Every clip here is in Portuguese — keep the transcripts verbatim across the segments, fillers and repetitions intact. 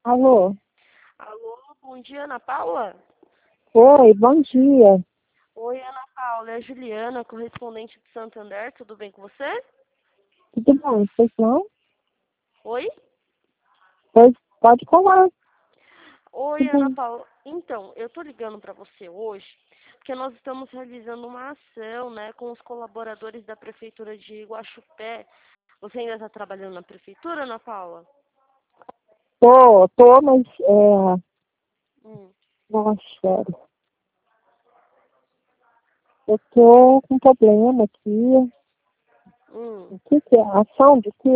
Alô? Alô, bom dia, Ana Paula? Oi, bom dia. Oi, Ana Paula, é a Juliana, correspondente de Santander, tudo bem com você? Tudo bom? Pois não? Oi? Pois pode falar. Oi, Tudo Ana bem. Paula. Então, eu tô ligando para você hoje porque nós estamos realizando uma ação, né, com os colaboradores da Prefeitura de Iguaxupé. Você ainda está trabalhando na Prefeitura, Ana Paula? Tô, tô, mas é. Hum, Nossa, eu tô com um problema aqui. hum. O que que é? Ação de quê?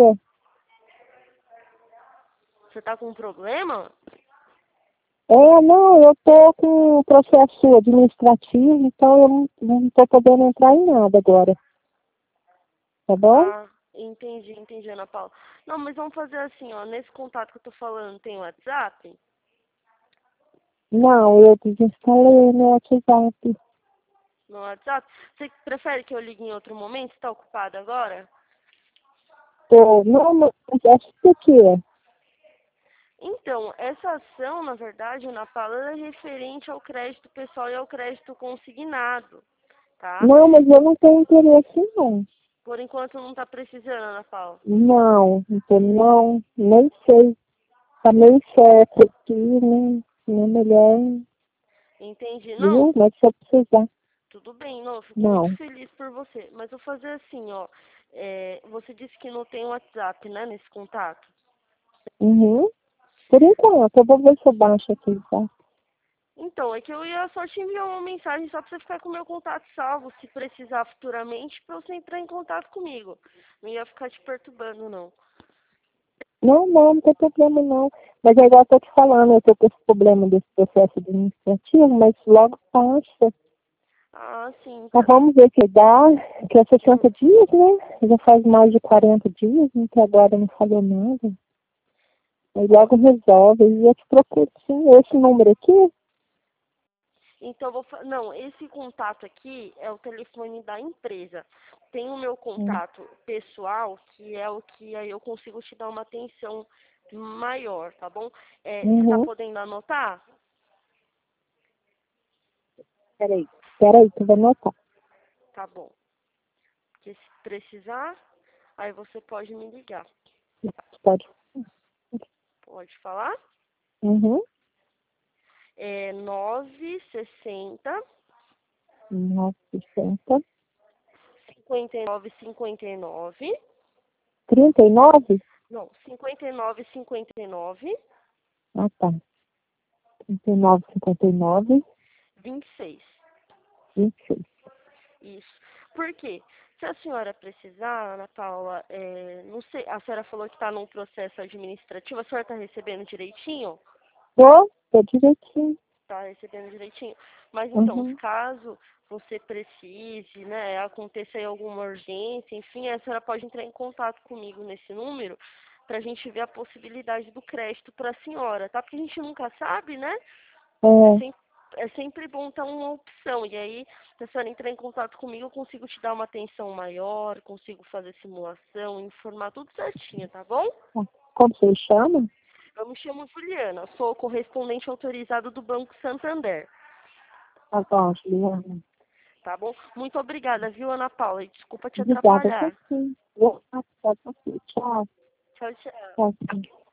Você tá com um problema? É, não, eu tô com um processo administrativo, então eu não, não tô podendo entrar em nada agora. Tá bom? Ah, entendi, entendi, Ana Paula. Não, mas vamos fazer assim, ó, nesse contato que eu tô falando, tem o WhatsApp? Não, eu desinstalei meu WhatsApp. No WhatsApp? Você prefere que eu ligue em outro momento? Está ocupado agora? Tô, não, mas acho que o quê? Então, essa ação, na verdade, Ana Paula, ela é referente ao crédito pessoal e ao crédito consignado, tá? Não, mas eu não tenho interesse, não. Por enquanto não está precisando, Ana Paula. Não, então não, nem sei. Tá meio certo aqui, né? Não é melhor, Entendi. Não, viu? Mas se eu precisar, tudo bem, não, eu fico muito não. feliz por você. Mas eu vou fazer assim, ó. É, você disse que não tem WhatsApp, né, nesse contato? Uhum. Por enquanto, eu vou ver se eu baixo aqui, tá? Então, é que eu ia só te enviar uma mensagem só pra você ficar com o meu contato salvo, se precisar futuramente, pra você entrar em contato comigo. Não ia ficar te perturbando, não. Não, não, não tem problema não. Mas é igual eu tô te falando, eu tô com esse problema desse processo administrativo, mas logo passa. Ah, sim, Mas então. vamos ver que dá, que é Hum. sessenta dias, né? Já faz mais de quarenta dias, até agora não falou nada. Aí Ó, logo resolve, e eu te procuro sim, esse número aqui. então, eu vou fa... não, esse contato aqui é o telefone da empresa. Tem o meu Hum. contato pessoal, que é o que aí eu consigo te dar uma atenção maior, tá bom? É, você tá Uhum. podendo anotar? Peraí, peraí, que eu vou anotar. Tá bom. Porque se precisar, aí você pode me ligar. Pode. Pode falar? Uhum. É nove sessenta, novecentos, cinquenta e nove, cinquenta e nove. trinta e nove. Não, cinquenta e nove, cinquenta e nove, Ah, tá. trinta e nove, cinquenta e nove, vinte e seis. vinte e seis. Isso. Por quê? Se a senhora precisar, Ana Paula, é, não sei, a senhora falou que está num processo administrativo, a senhora está recebendo direitinho? Tô, tô direitinho. Está recebendo direitinho. Mas então, Uhum. caso você precise, né, aconteça aí alguma urgência, enfim, a senhora pode entrar em contato comigo nesse número para a gente ver a possibilidade do crédito para a senhora, tá? Porque a gente nunca sabe, né? É É, sempre, é sempre bom ter uma opção. E aí, se a senhora entrar em contato comigo, eu consigo te dar uma atenção maior, consigo fazer simulação, informar tudo certinho, tá bom? tá. Como você chama? Eu me chamo Juliana, sou correspondente autorizado do Banco Santander, Tá bom, Juliana. tá bom? Muito obrigada, viu, Ana Paula? E desculpa te Obrigada, atrapalhar. você sim. Vou passar pra você. Tchau. Tchau, tchau. Tchau, tchau.